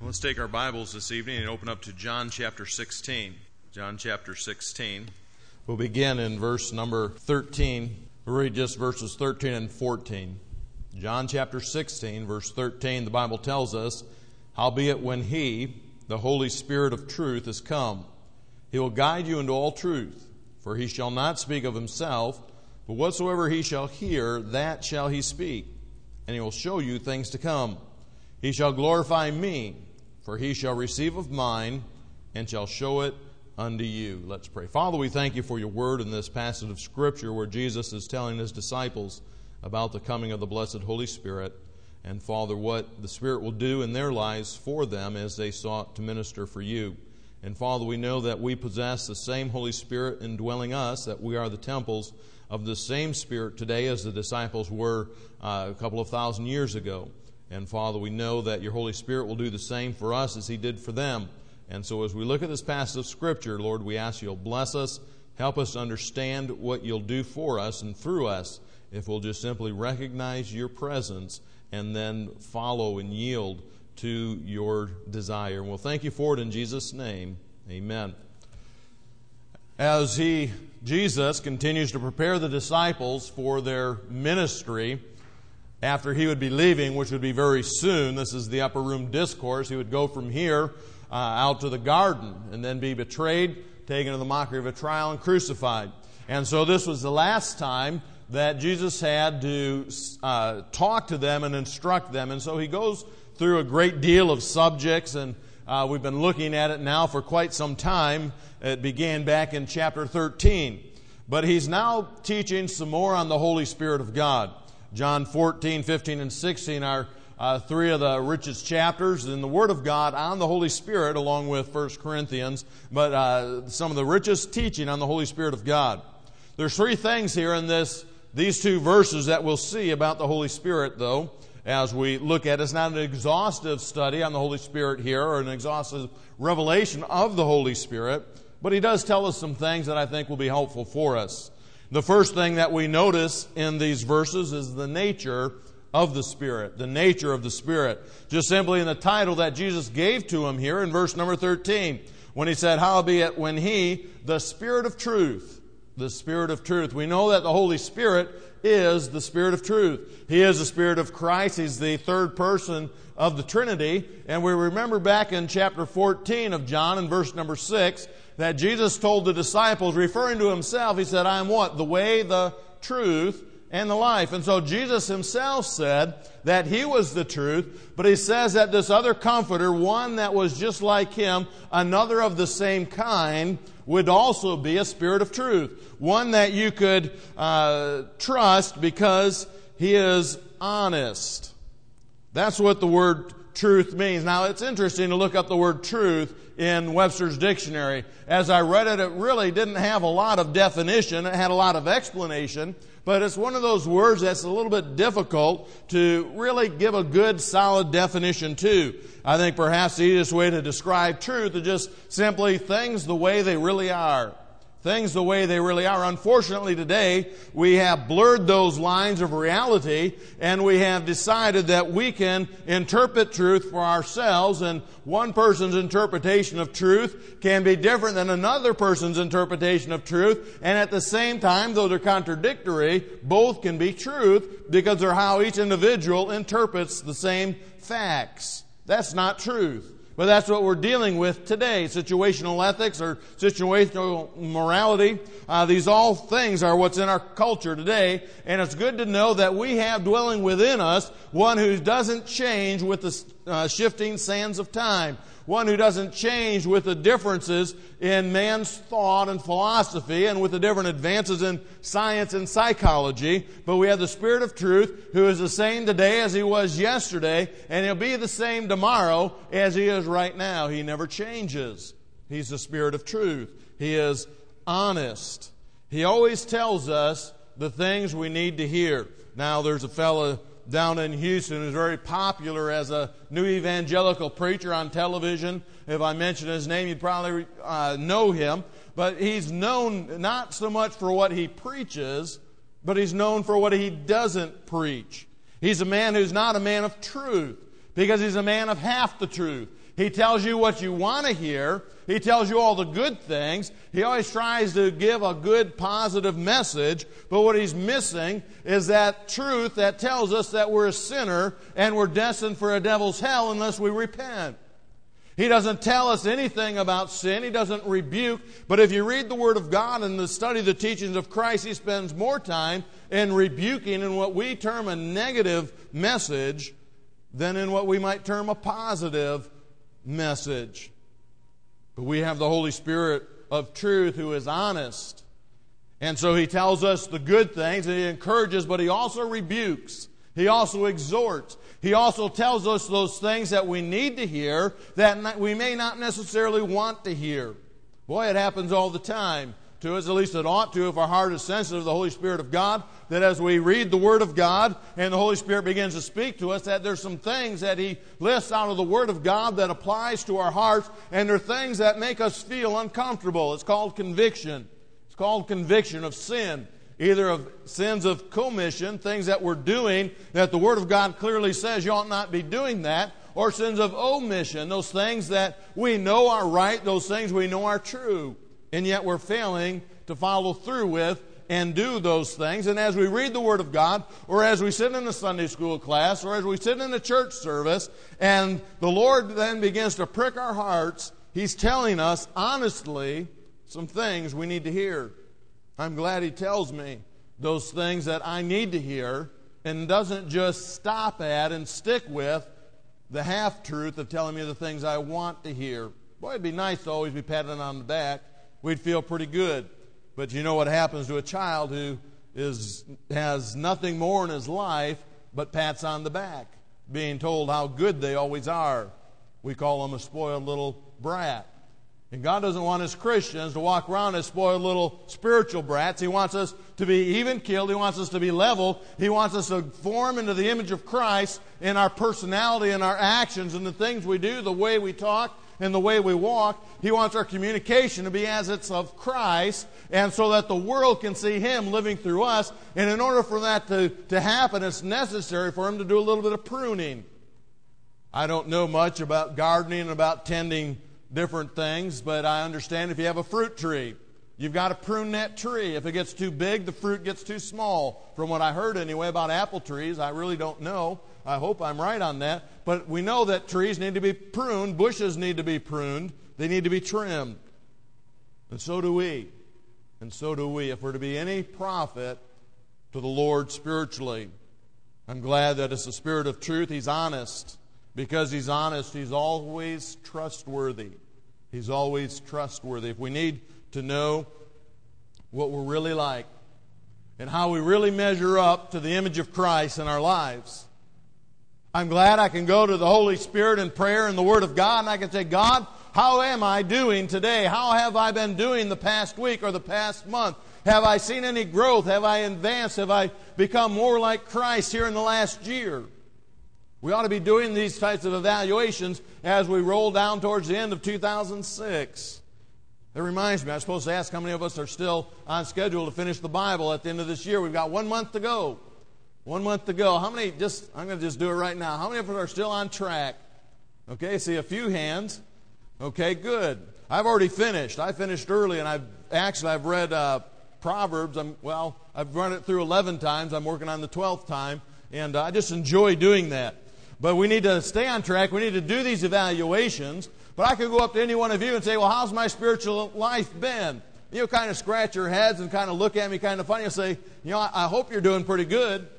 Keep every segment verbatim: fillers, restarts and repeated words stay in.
Let's take our Bibles this evening and open up to John chapter sixteen. John chapter sixteen. We'll begin in verse number thirteen. We'll read just verses thirteen and fourteen. John chapter sixteen, verse thirteen, the Bible tells us, "Howbeit when He, the Holy Spirit of truth, is come, He will guide you into all truth. For He shall not speak of Himself, but whatsoever He shall hear, that shall He speak. And He will show you things to come. He shall glorify Me, for He shall receive of mine, and shall show it unto you." Let's pray. Father, we thank You for Your word in this passage of Scripture where Jesus is telling His disciples about the coming of the blessed Holy Spirit, and Father, what the Spirit will do in their lives for them as they sought to minister for You. And Father, we know that we possess the same Holy Spirit indwelling us, that we are the temples of the same Spirit today as the disciples were uh, a couple of thousand years ago. And Father, we know that Your Holy Spirit will do the same for us as He did for them. And so as we look at this passage of Scripture, Lord, we ask You'll bless us, help us to understand what You'll do for us and through us if we'll just simply recognize Your presence and then follow and yield to Your desire. And we'll thank You for it in Jesus' name. Amen. As he, Jesus, continues to prepare the disciples for their ministry, after He would be leaving, which would be very soon, this is the upper room discourse, He would go from here uh, out to the garden and then be betrayed, taken to the mockery of a trial, and crucified. And so this was the last time that Jesus had to uh, talk to them and instruct them. And so He goes through a great deal of subjects, and uh, we've been looking at it now for quite some time. It began back in chapter thirteen. But He's now teaching some more on the Holy Spirit of God. John fourteen, fifteen, and sixteen are uh, three of the richest chapters in the Word of God on the Holy Spirit, along with First Corinthians, but uh, some of the richest teaching on the Holy Spirit of God. There's three things here in this these two verses that we'll see about the Holy Spirit, though, as we look at it. It's not an exhaustive study on the Holy Spirit here, or an exhaustive revelation of the Holy Spirit, but He does tell us some things that I think will be helpful for us. The first thing that we notice in these verses is the nature of the Spirit. The nature of the Spirit. Just simply in the title that Jesus gave to Him here in verse number thirteen, when He said, "Howbeit when He, the Spirit of truth," the Spirit of truth. We know that the Holy Spirit is the Spirit of truth. He is the Spirit of Christ. He's the third person of the Trinity. And we remember back in chapter fourteen of John in verse number six, that Jesus told the disciples, referring to Himself, He said, "I am what? The way, the truth, and the life." And so Jesus Himself said that He was the truth, but He says that this other Comforter, one that was just like Him, another of the same kind, would also be a Spirit of truth. One that you could uh, trust because He is honest. That's what the word truth means. Now, it's interesting to look up the word truth in Webster's dictionary. As I read it, it really didn't have a lot of definition. It had a lot of explanation, but it's one of those words that's a little bit difficult to really give a good, solid definition to. I think perhaps the easiest way to describe truth is just simply things the way they really are. Things the way they really are. Unfortunately, today, we have blurred those lines of reality, and we have decided that we can interpret truth for ourselves, and one person's interpretation of truth can be different than another person's interpretation of truth, and at the same time, though they're contradictory, both can be truth because they're how each individual interprets the same facts. That's not truth. But that's what we're dealing with today. Situational ethics or situational morality. Uh, these all things are what's in our culture today. And it's good to know that we have dwelling within us one who doesn't change with the uh, shifting sands of time. One who doesn't change with the differences in man's thought and philosophy and with the different advances in science and psychology. But we have the Spirit of truth who is the same today as He was yesterday, and He'll be the same tomorrow as He is right now. He never changes. He's the Spirit of truth. He is honest. He always tells us the things we need to hear. Now, there's a fellow down in Houston who's very popular as a new evangelical preacher on television. If I mention his name, you'd probably uh, know him. But he's known not so much for what he preaches, but he's known for what he doesn't preach. He's a man who's not a man of truth. because he's a man of half the truth. He tells you what you want to hear. He tells you all the good things. He always tries to give a good, positive message. But what he's missing is that truth that tells us that we're a sinner and we're destined for a devil's hell unless we repent. He doesn't tell us anything about sin. He doesn't rebuke. But if you read the Word of God and the study the teachings of Christ, he spends more time in rebuking in what we term a negative message than in what we might term a positive message. But we have the Holy Spirit of truth who is honest. And so he tells us the good things and he encourages, but he also rebukes. He also exhorts. He also tells us those things that we need to hear that we may not necessarily want to hear. Boy, it happens all the time to us, at least it ought to if our heart is sensitive to the Holy Spirit of God, that as we read the Word of God and the Holy Spirit begins to speak to us, that there's some things that He lists out of the Word of God that applies to our hearts, and they're things that make us feel uncomfortable. It's called conviction. It's called conviction of sin. Either of sins of commission, things that we're doing that the Word of God clearly says you ought not be doing that, or sins of omission, those things that we know are right, those things we know are true, and yet we're failing to follow through with and do those things. And as we read the Word of God, or as we sit in a Sunday school class, or as we sit in a church service, and the Lord then begins to prick our hearts, He's telling us honestly some things we need to hear. I'm glad He tells me those things that I need to hear and doesn't just stop at and stick with the half-truth of telling me the things I want to hear. Boy, it'd be nice to always be patted on the back. We'd feel pretty good. But you know what happens to a child who is has nothing more in his life but pats on the back, being told how good they always are. We call them a spoiled little brat. And God doesn't want His Christians to walk around as spoiled little spiritual brats. He wants us to be even-keeled. He wants us to be level. He wants us to form into the image of Christ in our personality and our actions and the things we do, the way we talk and the way we walk. He wants our communication to be as it's of Christ, and so that the world can see Him living through us. And in order for that to, to happen, it's necessary for Him to do a little bit of pruning. I don't know much about gardening and about tending different things, but I understand if you have a fruit tree, you've got to prune that tree. If it gets too big, the fruit gets too small. From what I heard anyway about apple trees, I really don't know. I hope I'm right on that. But we know that trees need to be pruned, bushes need to be pruned, they need to be trimmed. And so do we. And so do we. If we're to be any profit to the Lord spiritually, I'm glad that it's the Spirit of truth. He's honest. Because He's honest, He's always trustworthy. He's always trustworthy. If we need to know what we're really like and how we really measure up to the image of Christ in our lives, I'm glad I can go to the Holy Spirit in prayer and the Word of God, and I can say, God, how am I doing today? How have I been doing the past week or the past month? Have I seen any growth? Have I advanced? Have I become more like Christ here in the last year? We ought to be doing these types of evaluations as we roll down towards the end of two thousand six. It reminds me, I was supposed to ask how many of us are still on schedule to finish the Bible at the end of this year. We've got one month to go. One month to go. How many, just, I'm going to just do it right now. How many of us are still on track? Okay, see a few hands. Okay, good. I've already finished. I finished early, and I've actually, I've read uh, Proverbs. I'm, well, I've run it through eleven times. I'm working on the twelfth time, and uh, I just enjoy doing that. But we need to stay on track. We need to do these evaluations. But I could go up to any one of you and say, well, how's my spiritual life been? You know, kind of scratch your heads and kind of look at me kind of funny and say, you know, I, I hope you're doing pretty good.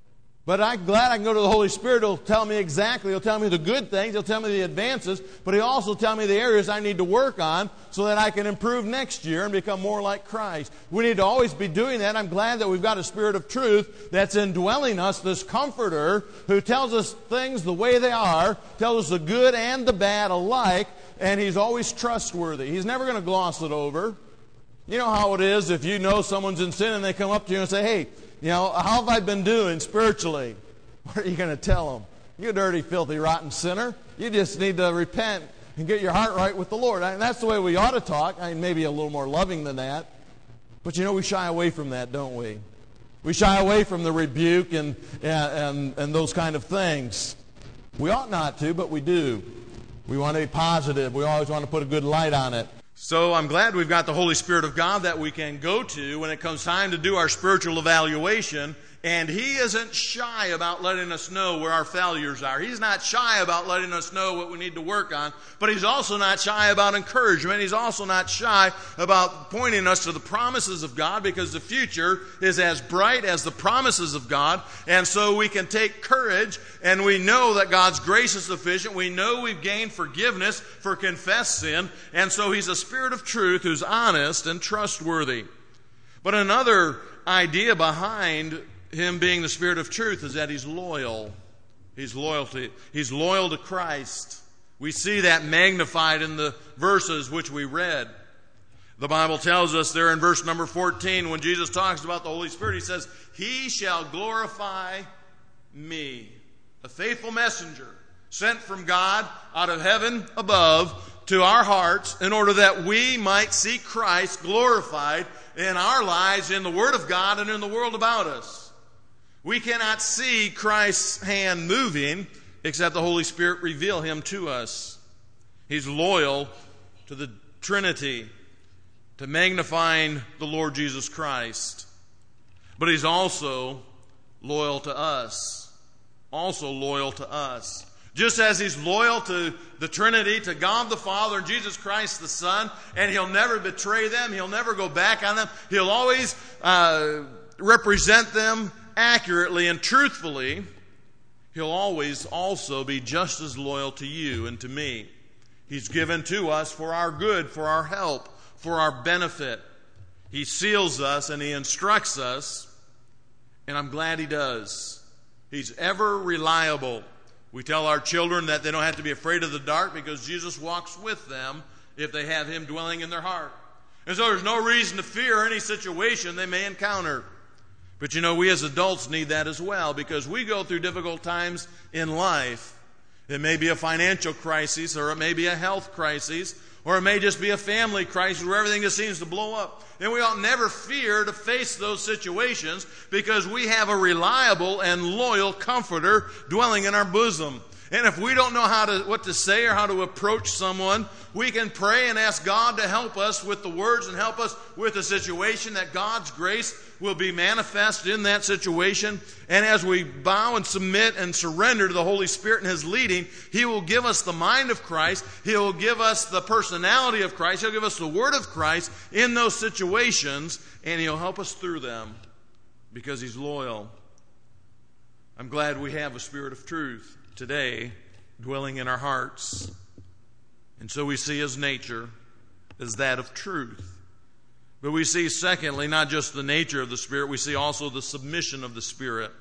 But I'm glad I can go to the Holy Spirit. He'll tell me exactly. He'll tell me the good things. He'll tell me the advances. But He'll also tell me the areas I need to work on so that I can improve next year and become more like Christ. We need to always be doing that. I'm glad that we've got a Spirit of truth that's indwelling us, this Comforter who tells us things the way they are, tells us the good and the bad alike, and He's always trustworthy. He's never going to gloss it over. You know how it is if you know someone's in sin and they come up to you and say, hey, you know, how have I been doing spiritually? What are you going to tell them? You dirty, filthy, rotten sinner. You just need to repent and get your heart right with the Lord. And that's the way we ought to talk. I mean, maybe a little more loving than that. But you know, we shy away from that, don't we? We shy away from the rebuke and, and, and those kind of things. We ought not to, but we do. We want to be positive. We always want to put a good light on it. So I'm glad we've got the Holy Spirit of God that we can go to when it comes time to do our spiritual evaluation. And He isn't shy about letting us know where our failures are. He's not shy about letting us know what we need to work on. But He's also not shy about encouragement. He's also not shy about pointing us to the promises of God, because the future is as bright as the promises of God. And so we can take courage, and we know that God's grace is sufficient. We know we've gained forgiveness for confessed sin. And so He's a Spirit of truth who's honest and trustworthy. But another idea behind Him being the Spirit of truth is that He's loyal. He's loyalty. He's loyal to Christ. We see that magnified in the verses which we read. The Bible tells us there in verse number fourteen, when Jesus talks about the Holy Spirit, He says, He shall glorify me. A faithful messenger sent from God out of heaven above to our hearts in order that we might see Christ glorified in our lives, in the Word of God, and in the world about us. We cannot see Christ's hand moving except the Holy Spirit reveal Him to us. He's loyal to the Trinity, to magnifying the Lord Jesus Christ. But He's also loyal to us. Also loyal to us. Just as He's loyal to the Trinity, to God the Father and Jesus Christ the Son, and He'll never betray them, He'll never go back on them, He'll always uh, represent them accurately and truthfully, He'll always also be just as loyal to you and to me. He's given to us for our good, for our help, for our benefit. He seals us and He instructs us, and I'm glad He does. He's ever reliable. We tell our children that they don't have to be afraid of the dark because Jesus walks with them if they have Him dwelling in their heart. And so there's no reason to fear any situation they may encounter. But you know, we as adults need that as well, because we go through difficult times in life. It may be a financial crisis, or it may be a health crisis, or it may just be a family crisis where everything just seems to blow up. And we ought never fear to face those situations, because we have a reliable and loyal comforter dwelling in our bosom. And if we don't know how to what to say or how to approach someone, we can pray and ask God to help us with the words and help us with the situation, that God's grace will be manifest in that situation. And as we bow and submit and surrender to the Holy Spirit and His leading, He will give us the mind of Christ. He will give us the personality of Christ. He'll give us the Word of Christ in those situations, and He'll help us through them because He's loyal. I'm glad we have a Spirit of truth today dwelling in our hearts. And so we see His nature as that of truth. But we see, secondly, not just the nature of the Spirit, we see also the submission of the Spirit.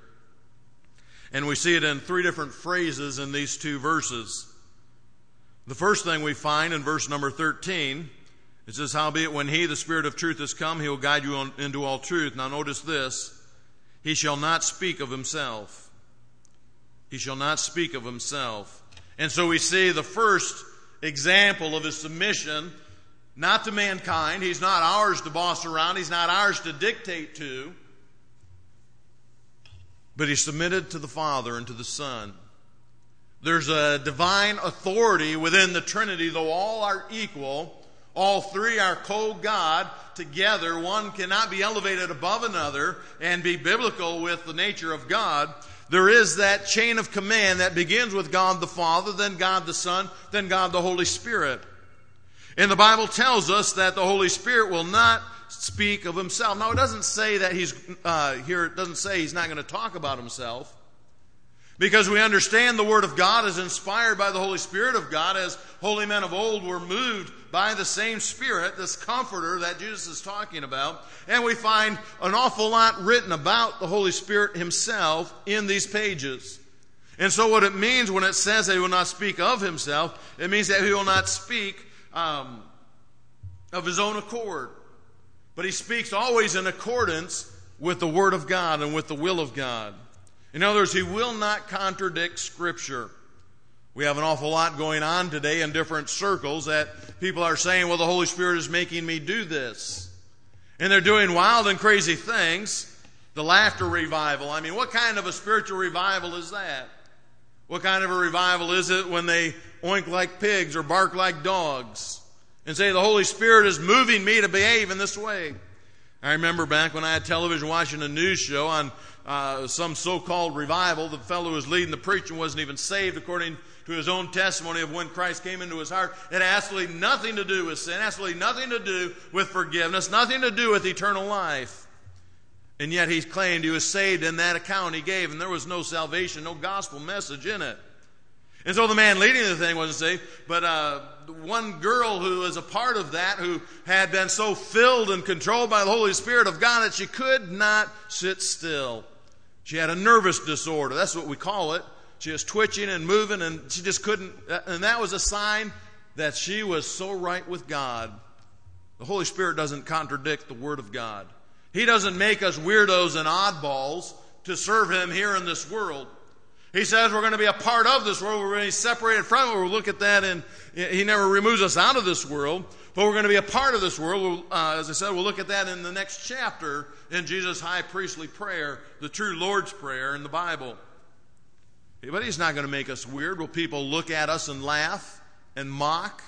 And we see it in three different phrases in these two verses. The first thing we find in verse number thirteen, it says, Howbeit when He, the Spirit of truth, is come, He will guide you on, into all truth. Now notice this, He shall not speak of Himself. He shall not speak of Himself. And so we see the first example of His submission, not to mankind. He's not ours to boss around. He's not ours to dictate to. But He submitted to the Father and to the Son. There's a divine authority within the Trinity, though all are equal. All three are co-God together. One cannot be elevated above another and be biblical with the nature of God. There is that chain of command that begins with God the Father, then God the Son, then God the Holy Spirit. And the Bible tells us that the Holy Spirit will not speak of Himself. Now, it doesn't say that He's, uh, here it doesn't say He's not going to talk about Himself. Because we understand the Word of God is inspired by the Holy Spirit of God, as holy men of old were moved by the same Spirit, this Comforter that Jesus is talking about. And we find an awful lot written about the Holy Spirit Himself in these pages. And so what it means when it says that He will not speak of Himself, it means that He will not speak um, of His own accord. But He speaks always in accordance with the Word of God and with the will of God. In other words, He will not contradict Scripture. We have an awful lot going on today in different circles that people are saying, well, the Holy Spirit is making me do this. And they're doing wild and crazy things. The laughter revival. I mean, what kind of a spiritual revival is that? What kind of a revival is it when they oink like pigs or bark like dogs and say, the Holy Spirit is moving me to behave in this way? I remember back when I had television watching a news show on uh, some so-called revival. The fellow who was leading the preaching wasn't even saved according to his own testimony of when Christ came into his heart. It had absolutely nothing to do with sin, absolutely nothing to do with forgiveness, nothing to do with eternal life. And yet he claimed he was saved in that account he gave, and there was no salvation, no gospel message in it. And so the man leading the thing wasn't saved, but uh, one girl who was a part of that, who had been so filled and controlled by the Holy Spirit of God that she could not sit still. She had a nervous disorder. That's what we call it. She was twitching and moving, and she just couldn't, and that was a sign that she was so right with God. The Holy Spirit doesn't contradict the Word of God. He doesn't make us weirdos and oddballs to serve Him here in this world. He says we're going to be a part of this world. We're going to be separated from it. We'll look at that, and He never removes us out of this world, but we're going to be a part of this world. We'll, uh, as I said, we'll look at that in the next chapter in Jesus' high priestly prayer, the true Lord's Prayer in the Bible. But He's not going to make us weird. Will people look at us and laugh and mock?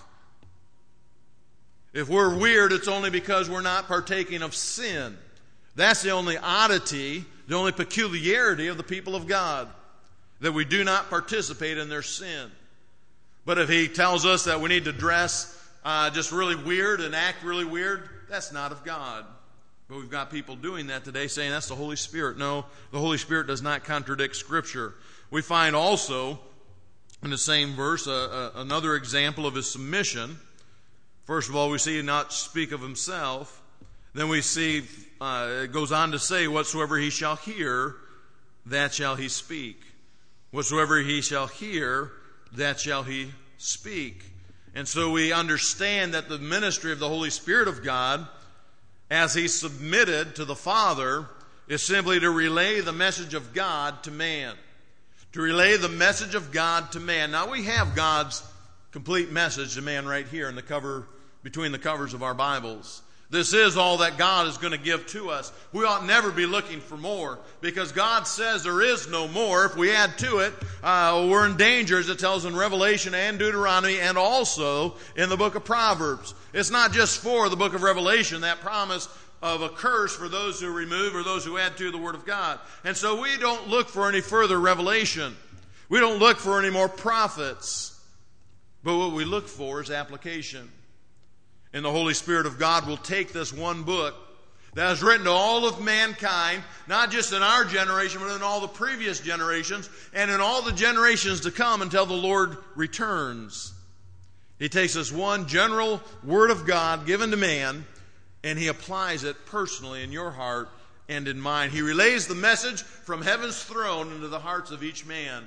If we're weird, it's only because we're not partaking of sin. That's the only oddity, the only peculiarity of the people of God, that we do not participate in their sin. But if He tells us that we need to dress uh, just really weird and act really weird, that's not of God. But we've got people doing that today, saying that's the Holy Spirit. No, the Holy Spirit does not contradict Scripture. We find also in the same verse uh, uh, another example of His submission. First of all, we see He not speak of Himself. Then we see, uh, it goes on to say, whatsoever He shall hear, that shall He speak. Whatsoever He shall hear, that shall He speak. And so we understand that the ministry of the Holy Spirit of God, as He submitted to the Father, is simply to relay the message of God to man. To relay the message of God to man. Now we have God's complete message to man right here in the cover, between the covers of our Bibles. This is all that God is going to give to us. We ought never be looking for more, because God says there is no more. If we add to it, uh, we're in danger, as it tells in Revelation and Deuteronomy and also in the book of Proverbs. It's not just for the book of Revelation, that promise of a curse for those who remove or those who add to the Word of God. And so we don't look for any further revelation. We don't look for any more prophets. But what we look for is application. And the Holy Spirit of God will take this one book that is written to all of mankind, not just in our generation, but in all the previous generations, and in all the generations to come until the Lord returns. He takes this one general Word of God given to man, and He applies it personally in your heart and in mine. He relays the message from heaven's throne into the hearts of each man.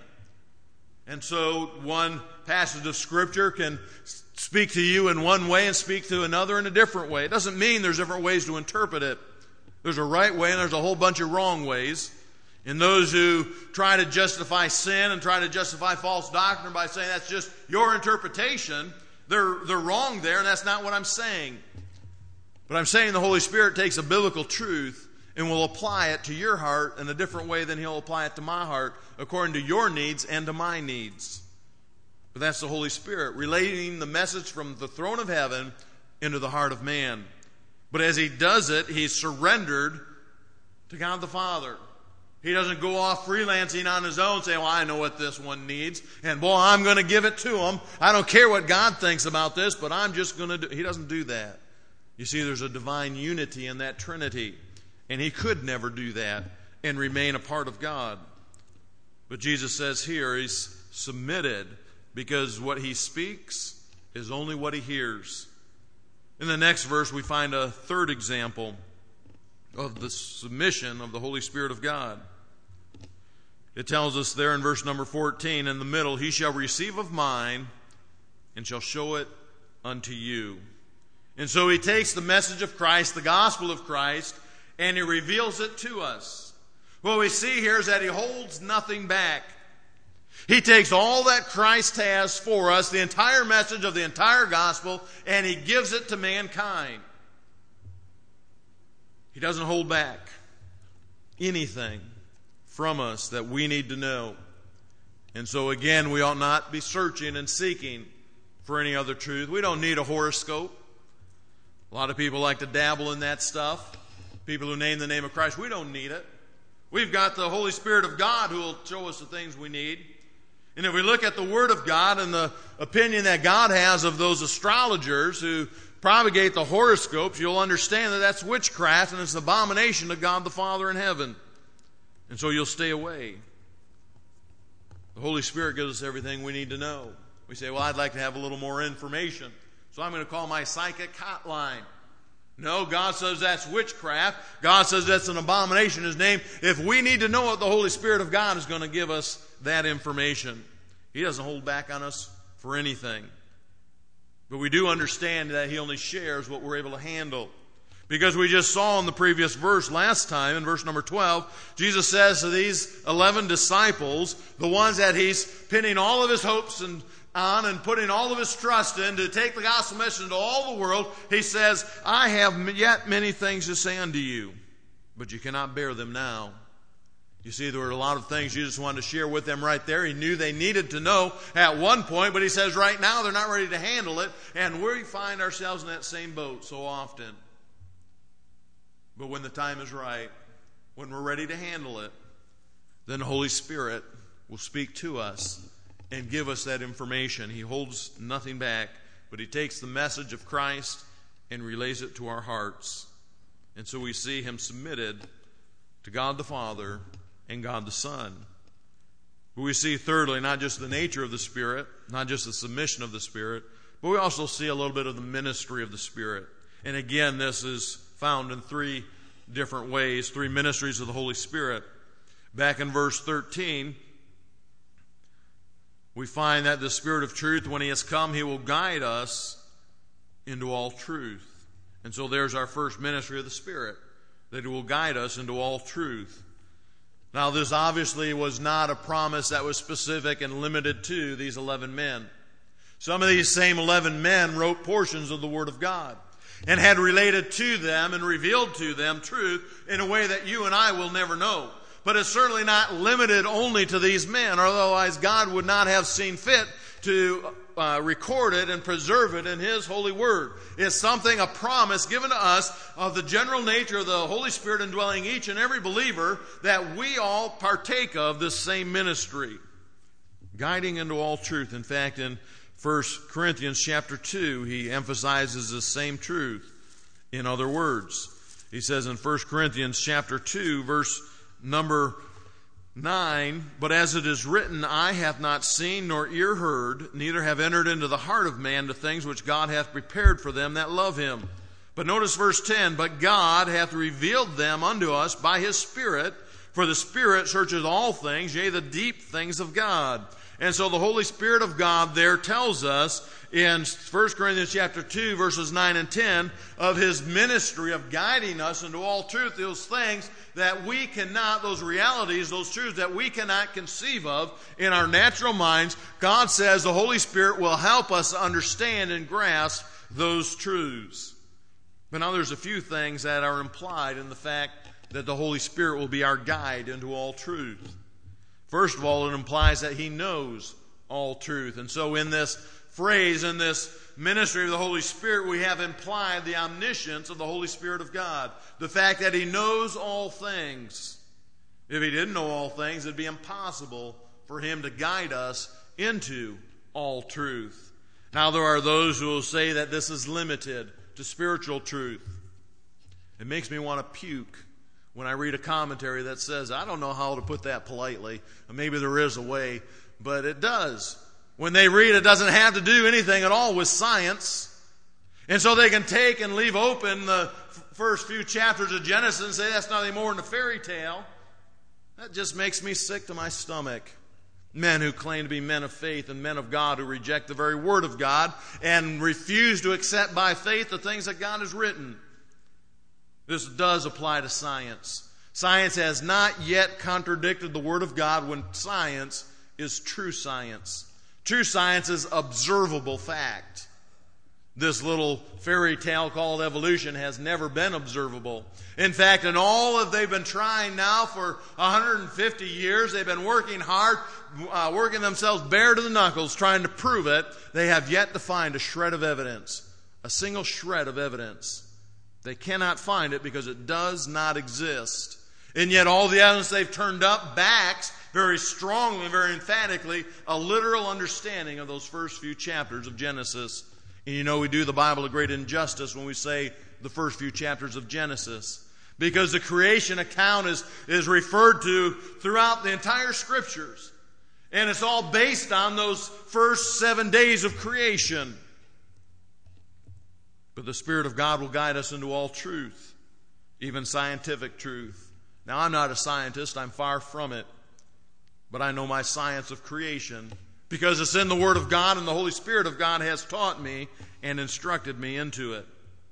And so one passage of Scripture can speak to you in one way and speak to another in a different way. It doesn't mean there's different ways to interpret it. There's a right way and there's a whole bunch of wrong ways. And those who try to justify sin and try to justify false doctrine by saying that's just your interpretation, they're, they're wrong there, and that's not what I'm saying. But I'm saying the Holy Spirit takes a biblical truth and will apply it to your heart in a different way than He'll apply it to my heart, according to your needs and to my needs. But that's the Holy Spirit, relating the message from the throne of heaven into the heart of man. But as He does it, He's surrendered to God the Father. He doesn't go off freelancing on His own, saying, well, I know what this one needs, and boy, I'm going to give it to him. I don't care what God thinks about this, but I'm just going to do. He doesn't do that. You see, there's a divine unity in that Trinity, and He could never do that and remain a part of God. But Jesus says here He's submitted, because what He speaks is only what He hears. In the next verse, we find a third example of the submission of the Holy Spirit of God. It tells us there in verse number fourteen, in the middle, He shall receive of mine and shall show it unto you. And so He takes the message of Christ, the gospel of Christ, and He reveals it to us. What we see here is that He holds nothing back. He takes all that Christ has for us, the entire message of the entire gospel, and He gives it to mankind. He doesn't hold back anything from us that we need to know. And so again, we ought not be searching and seeking for any other truth. We don't need a horoscope. A lot of people like to dabble in that stuff. People who name the name of Christ, we don't need it. We've got the Holy Spirit of God who will show us the things we need. And if we look at the Word of God and the opinion that God has of those astrologers who propagate the horoscopes, you'll understand that that's witchcraft and it's an abomination to God the Father in heaven. And so you'll stay away. The Holy Spirit gives us everything we need to know. We say, well, I'd like to have a little more information, so I'm going to call my psychic hotline. No, God says that's witchcraft. God says that's an abomination in His name. If we need to know it, the Holy Spirit of God is going to give us that information. He doesn't hold back on us for anything. But we do understand that He only shares what we're able to handle. Because we just saw in the previous verse last time, in verse number twelve, Jesus says to these eleven disciples, the ones that He's pinning all of His hopes and on and putting all of His trust in to take the gospel message into all the world, He says, I have yet many things to say unto you, but you cannot bear them now. You see, there were a lot of things Jesus wanted to share with them right there. He knew they needed to know at one point, but He says right now they're not ready to handle it, and we find ourselves in that same boat so often. But when the time is right, when we're ready to handle it, then the Holy Spirit will speak to us and give us that information. He holds nothing back, but He takes the message of Christ and relays it to our hearts. And so we see Him submitted to God the Father and God the Son. But we see thirdly, not just the nature of the Spirit, not just the submission of the Spirit, but we also see a little bit of the ministry of the Spirit. And again, this is found in three different ways, three ministries of the Holy Spirit. Back in verse thirteen, we find that the Spirit of truth, when He has come, He will guide us into all truth. And so there's our first ministry of the Spirit, that He will guide us into all truth. Now, this obviously was not a promise that was specific and limited to these eleven men. Some of these same eleven men wrote portions of the Word of God and had related to them and revealed to them truth in a way that you and I will never know. But it's certainly not limited only to these men, otherwise God would not have seen fit to uh, record it and preserve it in His holy word. It's something, a promise given to us of the general nature of the Holy Spirit indwelling each and every believer, that we all partake of this same ministry, guiding into all truth. In fact, in First Corinthians chapter two, he emphasizes the same truth in other words. He says in First Corinthians chapter two, verse number nine, but as it is written, eye hath not seen nor ear heard, neither have entered into the heart of man the things which God hath prepared for them that love Him. But notice verse ten, but God hath revealed them unto us by His Spirit, for the Spirit searches all things, yea, the deep things of God. And so the Holy Spirit of God there tells us in First Corinthians chapter two, verses nine and ten, of His ministry of guiding us into all truth, those things that we cannot, those realities, those truths that we cannot conceive of in our natural minds. God says the Holy Spirit will help us understand and grasp those truths. But now there's a few things that are implied in the fact that the Holy Spirit will be our guide into all truth. First of all, it implies that He knows all truth. And so in this phrase, in this ministry of the Holy Spirit, we have implied the omniscience of the Holy Spirit of God. The fact that He knows all things. If He didn't know all things, it'd be impossible for Him to guide us into all truth. Now there are those who will say that this is limited to spiritual truth. It makes me want to puke when I read a commentary that says, I don't know how to put that politely. Maybe there is a way, but it does. When they read, it doesn't have to do anything at all with science. And so they can take and leave open the first few chapters of Genesis and say that's nothing more than a fairy tale. That just makes me sick to my stomach. Men who claim to be men of faith and men of God who reject the very Word of God and refuse to accept by faith the things that God has written. This does apply to science. Science has not yet contradicted the Word of God when science is true science. True science is observable fact. This little fairy tale called evolution has never been observable. In fact, in all of they've been trying now for one hundred fifty years, they've been working hard, uh, working themselves bare to the knuckles, trying to prove it. They have yet to find a shred of evidence, a single shred of evidence. They cannot find it because it does not exist. And yet all the evidence they've turned up backs very strongly and very emphatically a literal understanding of those first few chapters of Genesis. And you know we do the Bible a great injustice when we say the first few chapters of Genesis. Because the creation account is, is referred to throughout the entire Scriptures. And it's all based on those first seven days of creation. But the Spirit of God will guide us into all truth, even scientific truth. Now, I'm not a scientist. I'm far from it. But I know my science of creation because it's in the Word of God, and the Holy Spirit of God has taught me and instructed me into it.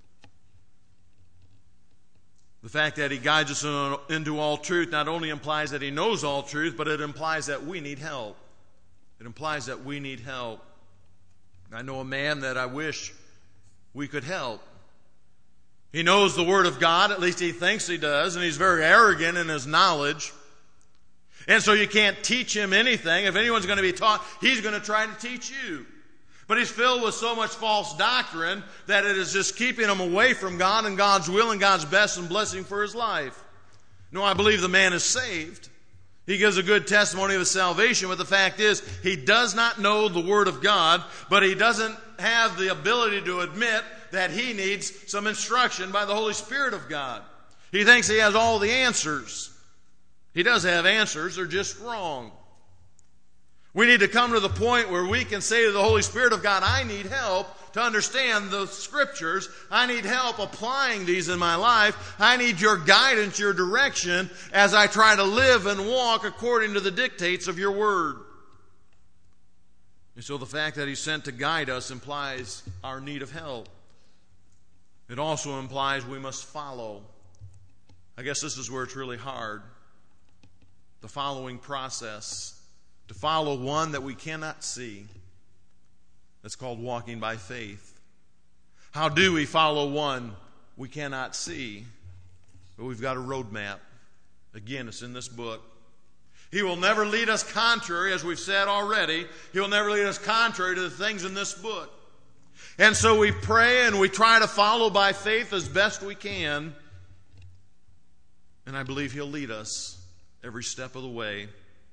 The fact that He guides us into all truth not only implies that He knows all truth, but it implies that we need help. It implies that we need help. I know a man that I wish we could help. He knows the Word of God, at least he thinks he does, and he's very arrogant in his knowledge. And so you can't teach him anything. If anyone's going to be taught, he's going to try to teach you. But he's filled with so much false doctrine that it is just keeping him away from God and God's will and God's best and blessing for his life. No, I believe the man is saved. He gives a good testimony of his salvation, but the fact is, he does not know the Word of God, but he doesn't have the ability to admit that he needs some instruction by the Holy Spirit of God. He thinks he has all the answers. He does have answers, they're just wrong. We need to come to the point where we can say to the Holy Spirit of God, I need help to understand the Scriptures. I need help applying these in my life. I need your guidance, your direction, as I try to live and walk according to the dictates of your Word. And so the fact that He's sent to guide us implies our need of help. It also implies we must follow. I guess this is where it's really hard. The following process. To follow one that we cannot see. That's called walking by faith. How do we follow one we cannot see? But we've got a roadmap. Again, it's in this book. He will never lead us contrary, as we've said already. He will never lead us contrary to the things in this book. And so we pray and we try to follow by faith as best we can. And I believe He'll lead us every step of the way.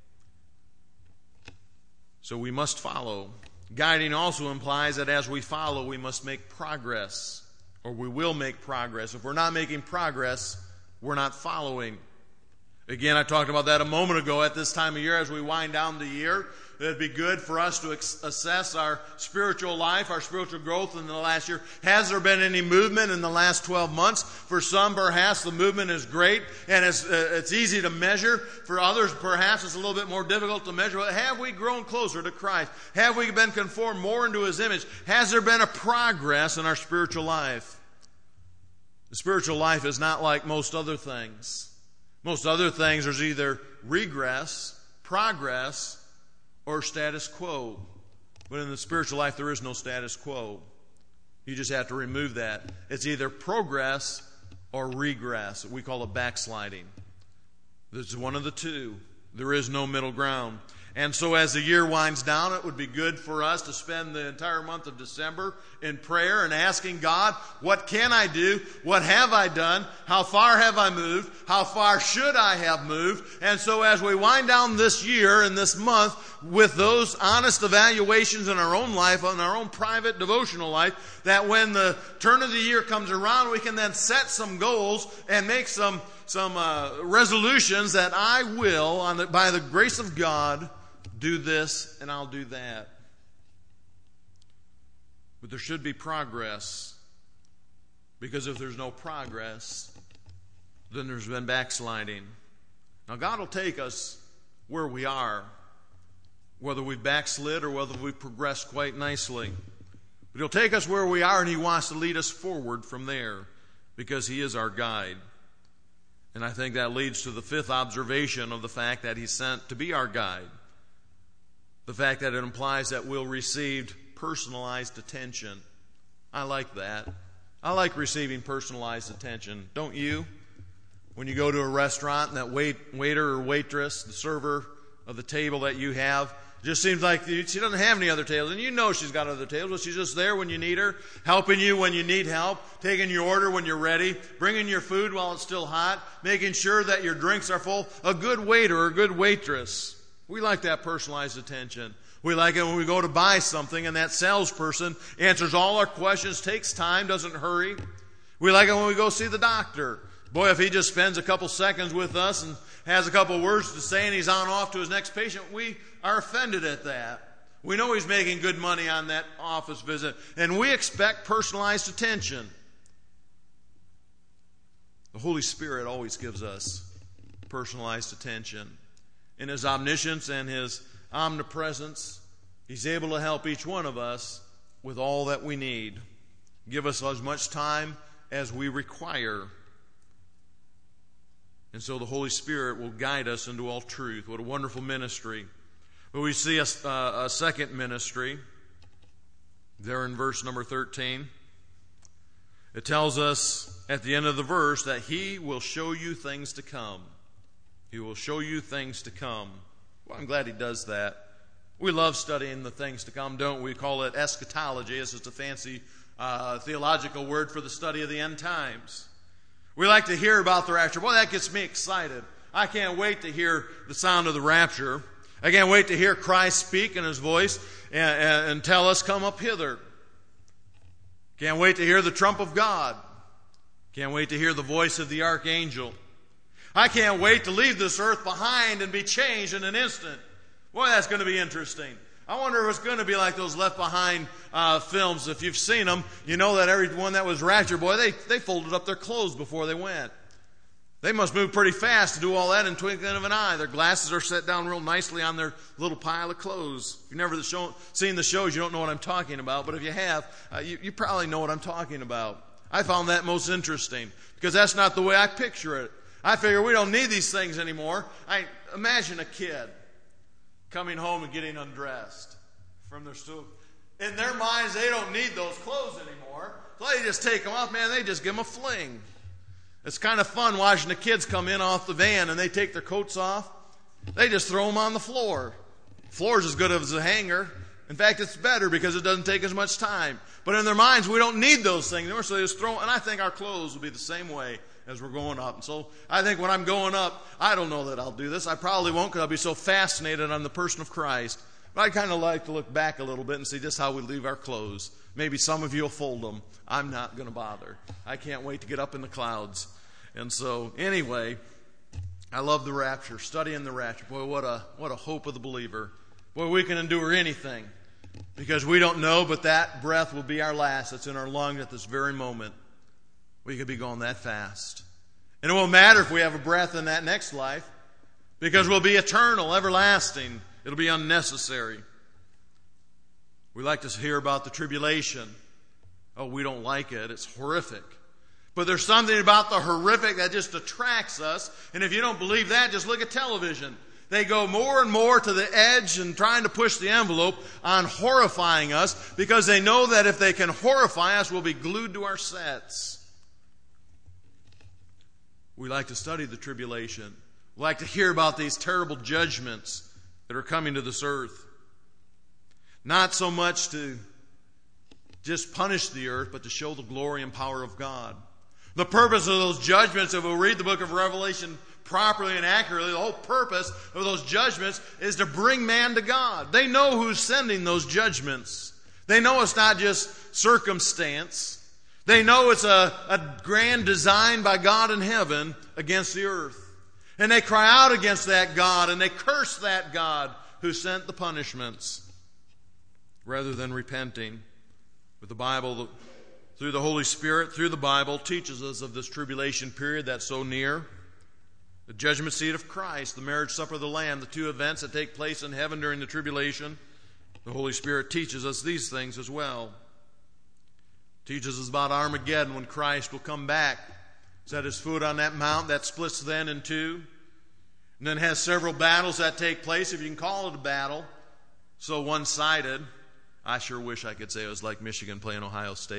So we must follow. Guiding also implies that as we follow, we must make progress, or we will make progress. If we're not making progress, we're not following. Again, I talked about that a moment ago. At this time of year, as we wind down the year, it'd be good for us to ex- assess our spiritual life, our spiritual growth in the last year. Has there been any movement in the last twelve months? For some, perhaps the movement is great and it's, uh, it's easy to measure. For others, perhaps it's a little bit more difficult to measure. But have we grown closer to Christ? Have we been conformed more into His image? Has there been a progress in our spiritual life? The spiritual life is not like most other things. Most other things, there's either regress, progress, or status quo. But in the spiritual life, there is no status quo. You just have to remove that. It's either progress or regress. We call it backsliding. There's one of the two. There is no middle ground. And so as the year winds down, it would be good for us to spend the entire month of December in prayer and asking God, what can I do? What have I done? How far have I moved? How far should I have moved? And so as we wind down this year and this month with those honest evaluations in our own life, in our own private devotional life, that when the turn of the year comes around, we can then set some goals and make some, some uh, resolutions that I will, on the, by the grace of God, do this and I'll do that. But there should be progress. Because if there's no progress, then there's been backsliding. Now God will take us where we are, whether we've backslid or whether we've progressed quite nicely. But He'll take us where we are and He wants to lead us forward from there because He is our guide. And I think that leads to the fifth observation of the fact that He's sent to be our guide. The fact that it implies that we'll receive personalized attention. I like that. I like receiving personalized attention. Don't you? When you go to a restaurant and that wait, waiter or waitress, the server of the table that you have, just seems like she doesn't have any other tables. And you know she's got other tables, but she's just there when you need her, helping you when you need help, taking your order when you're ready, bringing your food while it's still hot, making sure that your drinks are full. A good waiter or a good waitress. We like that personalized attention. We like it when we go to buy something and that salesperson answers all our questions, takes time, doesn't hurry. We like it when we go see the doctor. Boy, if he just spends a couple seconds with us and has a couple words to say and he's on off to his next patient, we are offended at that. We know he's making good money on that office visit, and we expect personalized attention. The Holy Spirit always gives us personalized attention. In His omniscience and His omnipresence, He's able to help each one of us with all that we need. Give us as much time as we require. And so the Holy Spirit will guide us into all truth. What a wonderful ministry. But we see a, uh, a second ministry there in verse number thirteen. It tells us at the end of the verse that He will show you things to come. He will show you things to come. Well, I'm glad He does that. We love studying the things to come, don't we? We call it eschatology. It's just a fancy uh, theological word for the study of the end times. We like to hear about the rapture. Boy, that gets me excited. I can't wait to hear the sound of the rapture. I can't wait to hear Christ speak in His voice and, and, and tell us, come up hither. Can't wait to hear the trump of God. Can't wait to hear the voice of the archangel. I can't wait to leave this earth behind and be changed in an instant. Boy, that's going to be interesting. I wonder if it's going to be like those Left Behind uh, films. If you've seen them, you know that everyone that was raptured, boy, they, they folded up their clothes before they went. They must move pretty fast to do all that in the twinkling of an eye. Their glasses are set down real nicely on their little pile of clothes. If you've never show, seen the shows, you don't know what I'm talking about. But if you have, uh, you, you probably know what I'm talking about. I found that most interesting because that's not the way I picture it. I figure we don't need these things anymore. I imagine a kid coming home and getting undressed from their stool. In their minds, they don't need those clothes anymore. So they just take them off. Man, they just give them a fling. It's kind of fun watching the kids come in off the van and they take their coats off. They just throw them on the floor. The floor's as good as a hanger. In fact, it's better because it doesn't take as much time. But in their minds, we don't need those things anymore, so they just throw them. And I think our clothes will be the same way as we're going up. And so I think when I'm going up, I don't know that I'll do this. I probably won't because I'll be so fascinated on the person of Christ. But I'd kind of like to look back a little bit and see just how we leave our clothes. Maybe some of you will fold them. I'm not going to bother. I can't wait to get up in the clouds. And so, anyway, I love the rapture, studying the rapture. Boy, what a what a hope of the believer. Boy, we can endure anything because we don't know, but that breath will be our last. It's in our lungs at this very moment. We could be going that fast. And it won't matter if we have a breath in that next life because we'll be eternal, everlasting. It'll be unnecessary. We like to hear about the tribulation. Oh, we don't like it. It's horrific. But there's something about the horrific that just attracts us. And if you don't believe that, just look at television. They go more and more to the edge and trying to push the envelope on horrifying us because they know that if they can horrify us, we'll be glued to our sets. We like to study the tribulation. We like to hear about these terrible judgments that are coming to this earth. Not so much to just punish the earth, but to show the glory and power of God. The purpose of those judgments, if we read the book of Revelation properly and accurately, the whole purpose of those judgments is to bring man to God. They know who's sending those judgments. They know it's not just circumstance. They know it's a, a grand design by God in heaven against the earth. And they cry out against that God and they curse that God who sent the punishments rather than repenting. But the Bible, through the Holy Spirit, through the Bible, teaches us of this tribulation period that's so near. The judgment seat of Christ, the marriage supper of the Lamb, the two events that take place in heaven during the tribulation. The Holy Spirit teaches us these things as well. Teaches us about Armageddon when Christ will come back. Set his foot on that mount that splits then in two. And then has several battles that take place, if you can call it a battle. So one-sided. I sure wish I could say it was like Michigan playing Ohio State.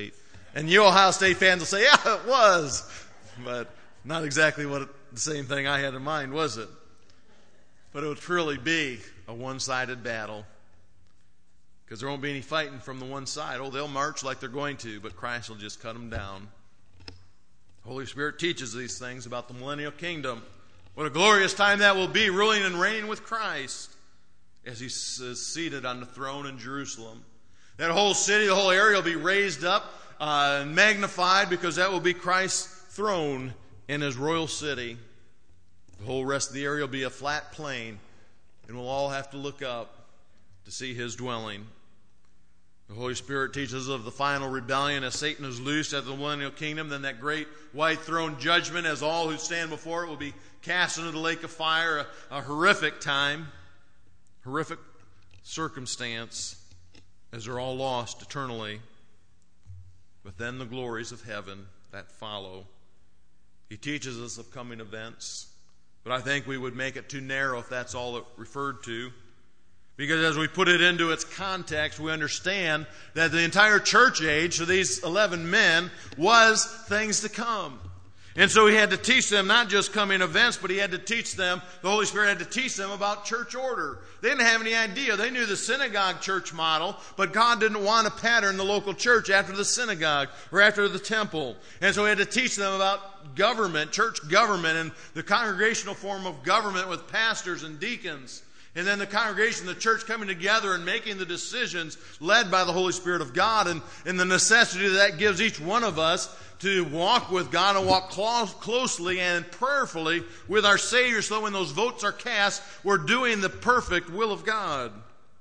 And you Ohio State fans will say, yeah, it was. But not exactly what it, the same thing I had in mind, was it? But it would truly be a one-sided battle. Because there won't be any fighting from the one side. Oh, they'll march like they're going to, but Christ will just cut them down. The Holy Spirit teaches these things about the millennial kingdom. What a glorious time that will be, ruling and reigning with Christ as He is seated on the throne in Jerusalem. That whole city, the whole area will be raised up uh, and magnified, because that will be Christ's throne in His royal city. The whole rest of the area will be a flat plain, and we'll all have to look up to see His dwelling. The Holy Spirit teaches of the final rebellion as Satan is loosed at the millennial kingdom. Then that great white throne judgment, as all who stand before it will be cast into the lake of fire. A, a horrific time, horrific circumstance, as they're all lost eternally. But then the glories of heaven that follow. He teaches us of coming events, but I think we would make it too narrow if that's all it referred to. Because as we put it into its context, we understand that the entire church age for these eleven men was things to come. And so He had to teach them not just coming events, but He had to teach them, the Holy Spirit had to teach them about church order. They didn't have any idea. They knew the synagogue church model, but God didn't want to pattern the local church after the synagogue or after the temple. And so He had to teach them about government, church government, and the congregational form of government with pastors and deacons. And then the congregation, the church coming together and making the decisions led by the Holy Spirit of God, and, and the necessity that gives each one of us to walk with God and walk close, closely and prayerfully with our Savior, so that when those votes are cast, we're doing the perfect will of God.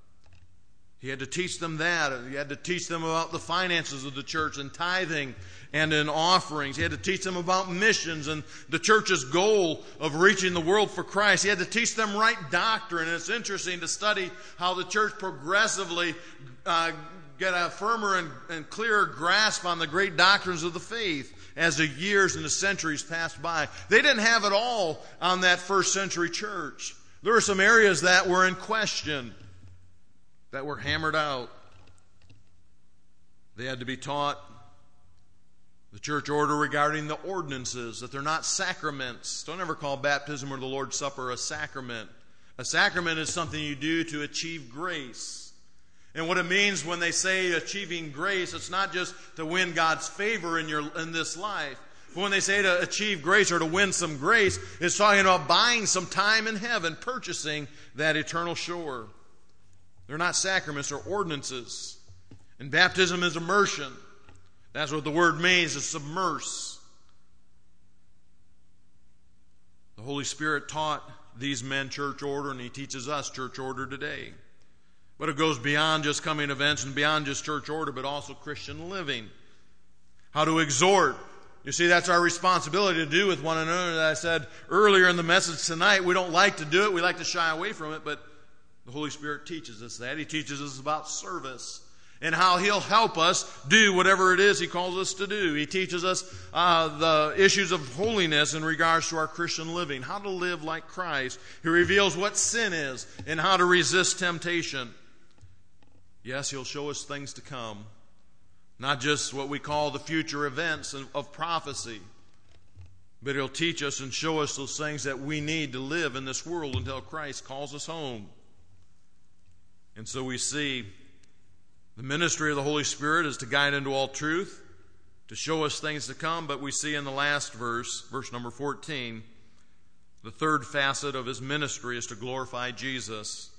He had to teach them that. He had to teach them about the finances of the church and tithing and in offerings. He had to teach them about missions and the church's goal of reaching the world for Christ. He had to teach them right doctrine. And it's interesting to study how the church progressively uh, get a firmer and, and clearer grasp on the great doctrines of the faith as the years and the centuries passed by. They didn't have it all on that first century church. There were some areas that were in question, that were hammered out. They had to be taught the church order regarding the ordinances, that they're not sacraments. Don't ever call baptism or the Lord's Supper a sacrament. A sacrament is something you do to achieve grace. And what it means when they say achieving grace, it's not just to win God's favor in your in this life. But when they say to achieve grace or to win some grace, it's talking about buying some time in heaven, purchasing that eternal shore. They're not sacraments or ordinances. And baptism is immersion. That's what the word means, to submerse. The Holy Spirit taught these men church order, and He teaches us church order today. But it goes beyond just coming events and beyond just church order, but also Christian living. How to exhort. You see, that's our responsibility to do with one another. That I said earlier in the message tonight, we don't like to do it. We like to shy away from it, but the Holy Spirit teaches us that. He teaches us about service and how He'll help us do whatever it is He calls us to do. He teaches us uh, the issues of holiness in regards to our Christian living, how to live like Christ. He reveals what sin is and how to resist temptation. Yes, He'll show us things to come, not just what we call the future events of prophecy, but He'll teach us and show us those things that we need to live in this world until Christ calls us home. And so we see the ministry of the Holy Spirit is to guide into all truth, to show us things to come, but we see in the last verse, verse number fourteen, the third facet of His ministry is to glorify Jesus.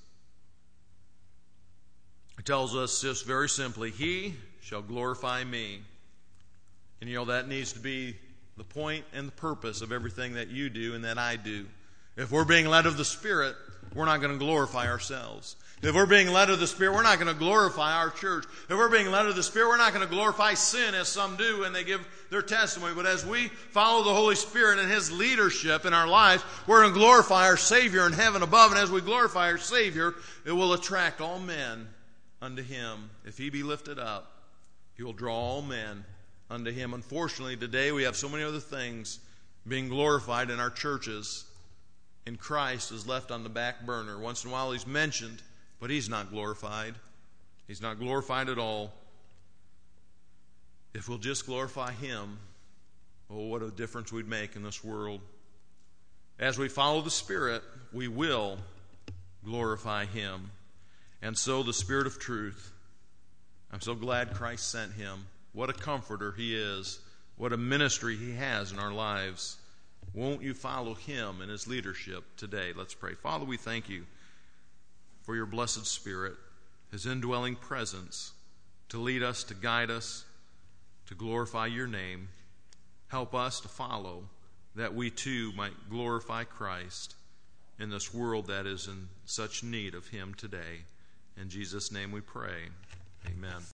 It tells us just very simply, He shall glorify me. And you know, that needs to be the point and the purpose of everything that you do and that I do. If we're being led of the Spirit, we're not going to glorify ourselves. If we're being led of the Spirit, we're not going to glorify our church. If we're being led of the Spirit, we're not going to glorify sin as some do when they give their testimony. But as we follow the Holy Spirit and His leadership in our lives, we're going to glorify our Savior in heaven above. And as we glorify our Savior, it will attract all men unto Him. If He be lifted up, He will draw all men unto Him. Unfortunately, today we have so many other things being glorified in our churches, and Christ is left on the back burner. Once in a while He's mentioned, but He's not glorified. He's not glorified at all. If we'll just glorify Him, oh, what a difference we'd make in this world. As we follow the Spirit, we will glorify Him. And so the Spirit of truth, I'm so glad Christ sent Him. What a comforter He is. What a ministry He has in our lives. Won't you follow Him in His leadership today? Let's pray. Father, we thank You for Your blessed Spirit, His indwelling presence to lead us, to guide us, to glorify Your name. Help us to follow, that we too might glorify Christ in this world that is in such need of Him today. In Jesus' name we pray. Amen.